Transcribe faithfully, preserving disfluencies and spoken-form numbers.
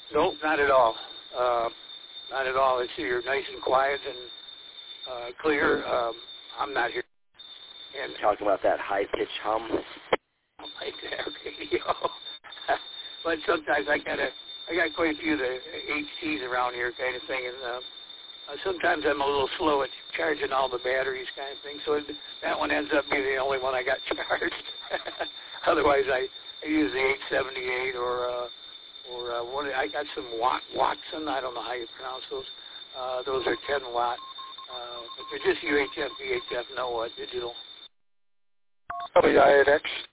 Nope, not at all. Uh, not at all. It's you're nice and quiet and uh, clear. Um, I'm not here. And Talk about that high-pitched hum. I like that radio. But sometimes I gotta, I got quite a few of the H Ts around here kind of thing, and uh, uh, sometimes I'm a little slow at charging all the batteries kind of thing, so it, that one ends up being the only one I got charged. Otherwise, I, I use the eight seventy-eight or uh, or uh, what I got some Wat, Watson. I don't know how you pronounce those. Uh, those are ten watt, uh, but they're just U H F, V H F, no uh, digital. W I N X